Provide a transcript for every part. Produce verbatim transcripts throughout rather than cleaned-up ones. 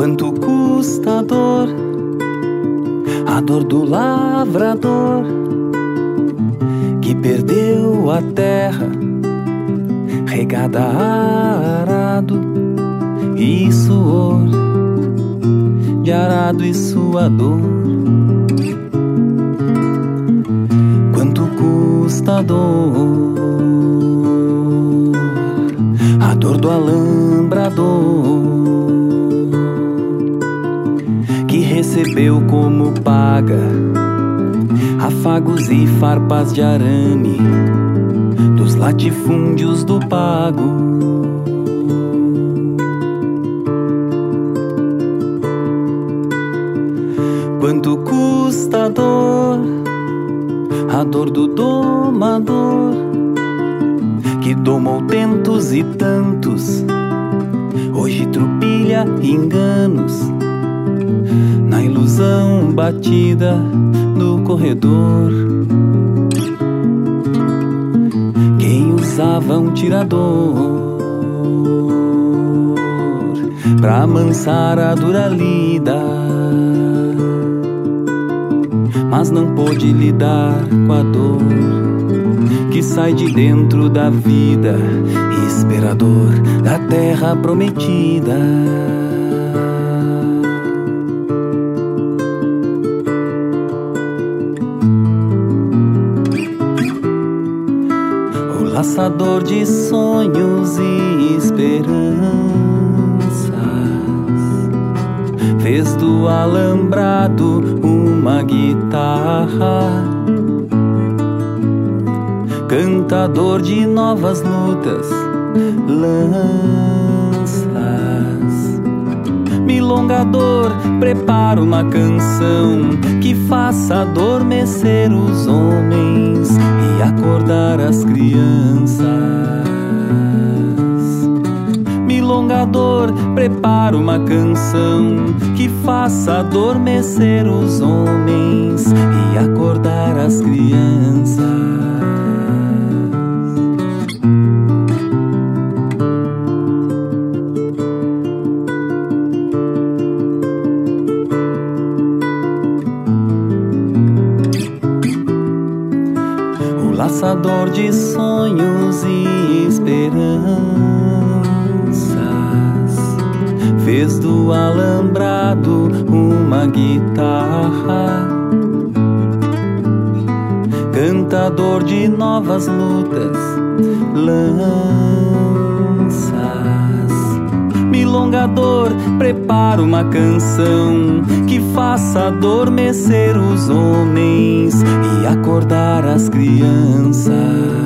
Quanto custa a dor, a dor do lavrador que perdeu a terra regada a arado e suor, de arado e suador. Quanto custa a dor, a dor do alambrador que recebeu como paga afagos e farpas de arame dos latifúndios do pago. Quanto custa a dor, a dor do domador que domou tentos e tantos, hoje trupilha enganos na ilusão batida do corredor. Quem usava um tirador pra amansar a dura lida, mas não pôde lidar com a dor que sai de dentro da vida, esperador da terra prometida. O laçador de sonhos e esperanças fez do alambrado uma guitarra, cantador de novas lutas, lanças, milongador, prepara uma canção que faça adormecer os homens e acordar as crianças. Milongador, prepara uma canção que faça adormecer os homens e acordar as crianças. O laçador de sonhos e esperanças fez do alambrado uma guitarra, cantador de novas lutas, lanças, milongador, prepara uma canção que faça adormecer os homens e acordar as crianças.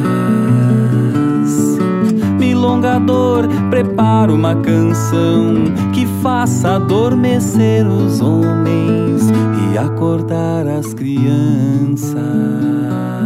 Milongador, prepara uma canção que faça adormecer os homens e acordar as crianças.